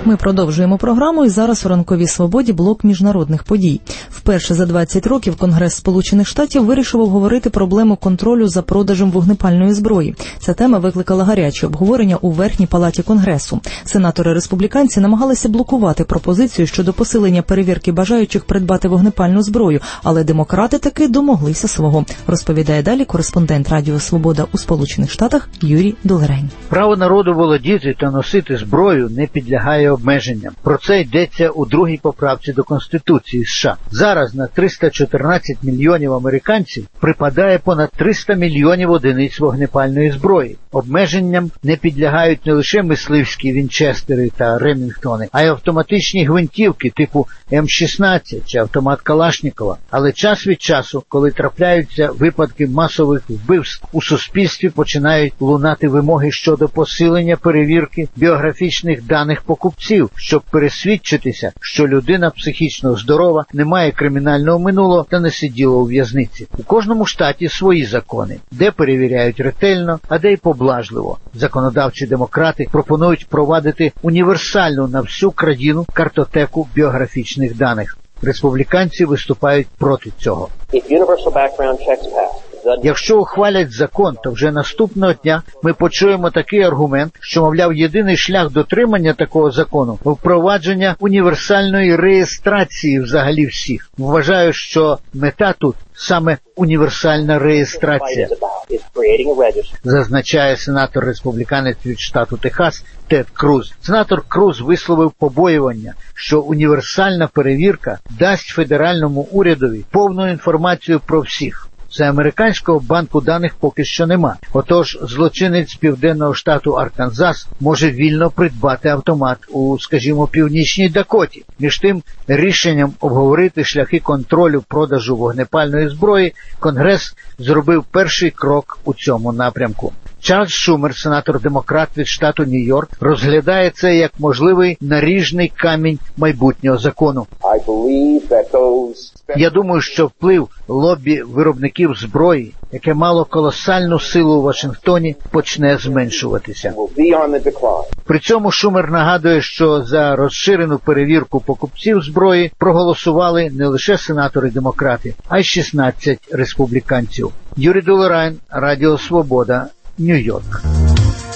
Ми продовжуємо програму, і зараз у «Ранковій свободі» блок міжнародних подій. Вперше за 20 років Конгрес Сполучених Штатів вирішив обговорити проблему контролю за продажем вогнепальної зброї. Ця тема викликала гаряче обговорення у Верхній палаті Конгресу. Сенатори-республіканці намагалися блокувати пропозицію щодо посилення перевірки бажаючих придбати вогнепальну зброю, але демократи таки домоглися свого. Розповідає далі кореспондент Радіо Свобода у Сполучених Штатах Юрій Долерень. Право народу володіти та носити зброю не підлягає обмеженням. Про це йдеться у другій поправці до Конституції США. Зараз на 314 мільйонів американців припадає понад 300 мільйонів одиниць вогнепальної зброї. Обмеженням не підлягають не лише мисливські Вінчестери та Ремінгтони, а й автоматичні гвинтівки типу М-16 чи автомат Калашнікова. Але час від часу, коли трапляються випадки масових вбивств, у суспільстві починають лунати вимоги щодо посилення перевірки біографічних даних покупців, щоб пересвідчитися, що людина психічно здорова, не має кримінального минулого та не сиділа у в'язниці. У кожному штаті свої закони, де перевіряють ретельно, а де й поблажливо. Законодавчі демократи пропонують впровадити універсальну на всю країну картотеку біографічних даних. Республіканці виступають проти цього. Якщо ухвалять закон, то вже наступного дня ми почуємо такий аргумент, що, мовляв, єдиний шлях дотримання такого закону – впровадження універсальної реєстрації взагалі всіх. Вважаю, що мета тут саме універсальна реєстрація, зазначає сенатор-республіканець від штату Техас Тед Круз. Сенатор Круз висловив побоювання, що універсальна перевірка дасть федеральному урядові повну інформацію про всіх. За американського банку даних поки що нема. Отож, злочинець з південного штату Арканзас може вільно придбати автомат у, скажімо, північній Дакоті. Між тим, рішенням обговорити шляхи контролю продажу вогнепальної зброї Конгрес зробив перший крок у цьому напрямку. Чарльз Шумер, сенатор-демократ від штату Нью-Йорк, розглядає це як можливий наріжний камінь майбутнього закону. Я думаю, що вплив лобі виробників зброї, яке мало колосальну силу у Вашингтоні, почне зменшуватися. При цьому Шумер нагадує, що за розширену перевірку покупців зброї проголосували не лише сенатори-демократи, а й 16 республіканців. Юрій Долерайн, Радіо Свобода, Нью-Йорк.